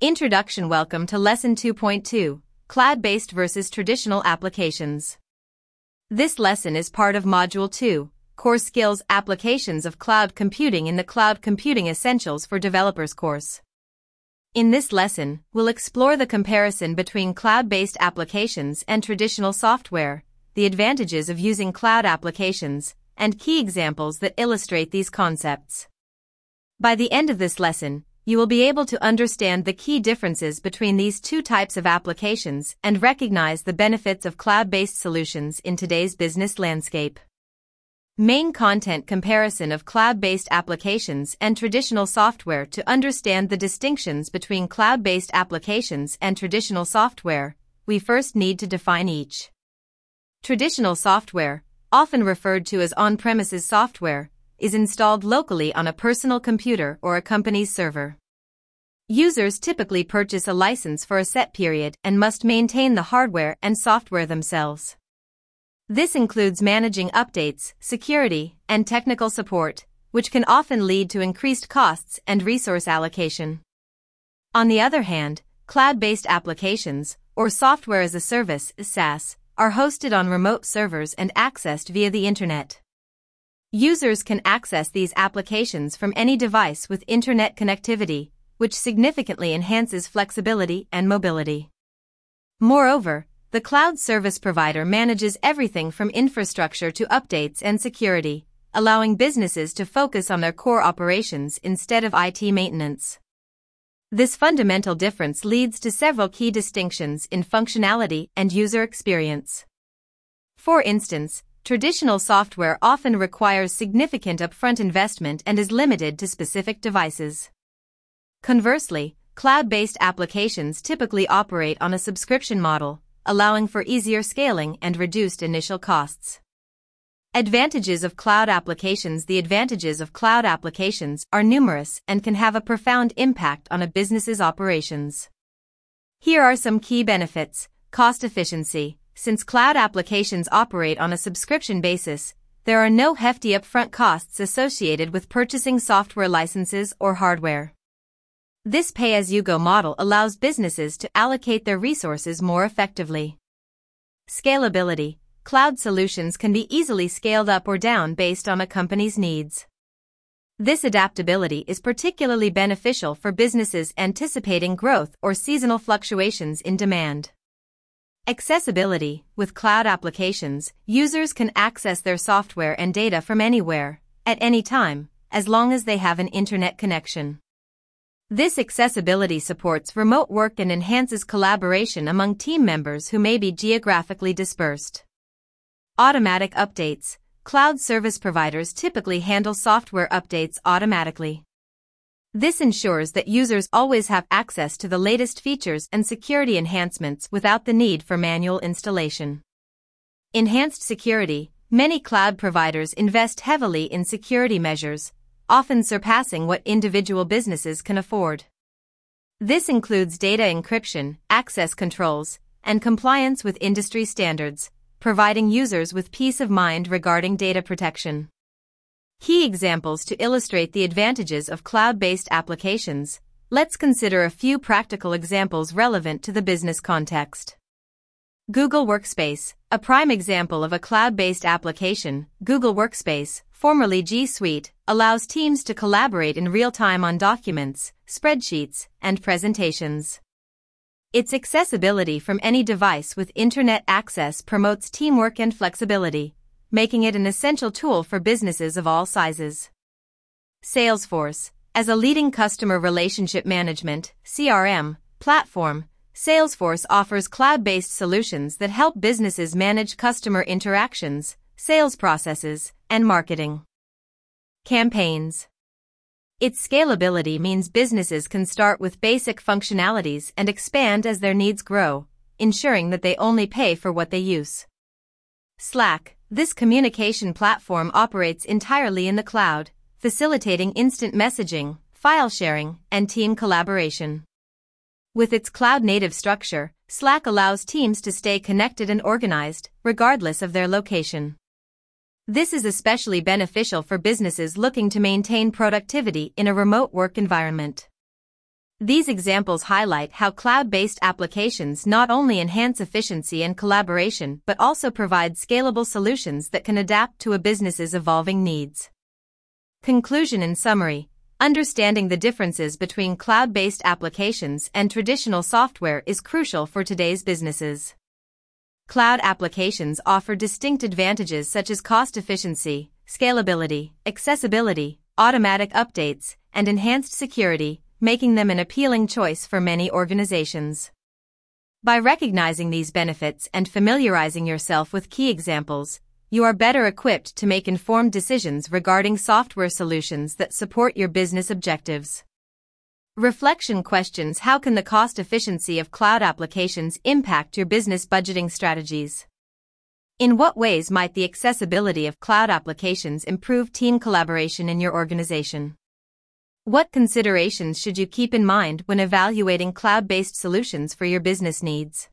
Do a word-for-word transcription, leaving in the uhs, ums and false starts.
Introduction. Welcome to Lesson two point two, Cloud-Based versus Traditional Applications. This lesson is part of Module two, Core Skills Applications of Cloud Computing in the Cloud Computing Essentials for Developers course. In this lesson, we'll explore the comparison between cloud-based applications and traditional software, the advantages of using cloud applications, and key examples that illustrate these concepts. By the end of this lesson, you will be able to understand the key differences between these two types of applications and recognize the benefits of cloud-based solutions in today's business landscape. Main content comparison of cloud-based applications and traditional software. To understand the distinctions between cloud-based applications and traditional software, we first need to define each. Traditional software, often referred to as on-premises software, is installed locally on a personal computer or a company's server. Users typically purchase a license for a set period and must maintain the hardware and software themselves. This includes managing updates, security, and technical support, which can often lead to increased costs and resource allocation. On the other hand, cloud-based applications, or software as a service, SaaS, are hosted on remote servers and accessed via the Internet. Users can access these applications from any device with Internet connectivity, which significantly enhances flexibility and mobility. Moreover, the cloud service provider manages everything from infrastructure to updates and security, allowing businesses to focus on their core operations instead of I T maintenance. This fundamental difference leads to several key distinctions in functionality and user experience. For instance, traditional software often requires significant upfront investment and is limited to specific devices. Conversely, cloud-based applications typically operate on a subscription model, allowing for easier scaling and reduced initial costs. Advantages of cloud applications. The advantages of cloud applications are numerous and can have a profound impact on a business's operations. Here are some key benefits. Cost efficiency. Since cloud applications operate on a subscription basis, there are no hefty upfront costs associated with purchasing software licenses or hardware. This pay-as-you-go model allows businesses to allocate their resources more effectively. Scalability. Cloud solutions can be easily scaled up or down based on a company's needs. This adaptability is particularly beneficial for businesses anticipating growth or seasonal fluctuations in demand. Accessibility. With cloud applications, users can access their software and data from anywhere, at any time, as long as they have an internet connection. This accessibility supports remote work and enhances collaboration among team members who may be geographically dispersed. Automatic updates. Cloud service providers typically handle software updates automatically. This ensures that users always have access to the latest features and security enhancements without the need for manual installation. Enhanced security. Many cloud providers invest heavily in security measures, often surpassing what individual businesses can afford. This includes data encryption, access controls, and compliance with industry standards, providing users with peace of mind regarding data protection. Key examples to illustrate the advantages of cloud-based applications. Let's consider a few practical examples relevant to the business context. Google Workspace, a prime example of a cloud-based application. Google Workspace, formerly G Suite, allows teams to collaborate in real time on documents, spreadsheets, and presentations. Its accessibility from any device with internet access promotes teamwork and flexibility, making it an essential tool for businesses of all sizes. Salesforce, as a leading customer relationship management (C R M) platform, Salesforce offers cloud-based solutions that help businesses manage customer interactions, sales processes, and marketing campaigns. Its scalability means businesses can start with basic functionalities and expand as their needs grow, ensuring that they only pay for what they use. Slack. This communication platform operates entirely in the cloud, facilitating instant messaging, file sharing, and team collaboration. With its cloud-native structure, Slack allows teams to stay connected and organized, regardless of their location. This is especially beneficial for businesses looking to maintain productivity in a remote work environment. These examples highlight how cloud-based applications not only enhance efficiency and collaboration but also provide scalable solutions that can adapt to a business's evolving needs. Conclusion. In summary, understanding the differences between cloud-based applications and traditional software is crucial for today's businesses. Cloud applications offer distinct advantages such as cost efficiency, scalability, accessibility, automatic updates, and enhanced security, making them an appealing choice for many organizations. By recognizing these benefits and familiarizing yourself with key examples, you are better equipped to make informed decisions regarding software solutions that support your business objectives. Reflection questions. How can the cost efficiency of cloud applications impact your business budgeting strategies? In what ways might the accessibility of cloud applications improve team collaboration in your organization? What considerations should you keep in mind when evaluating cloud-based solutions for your business needs?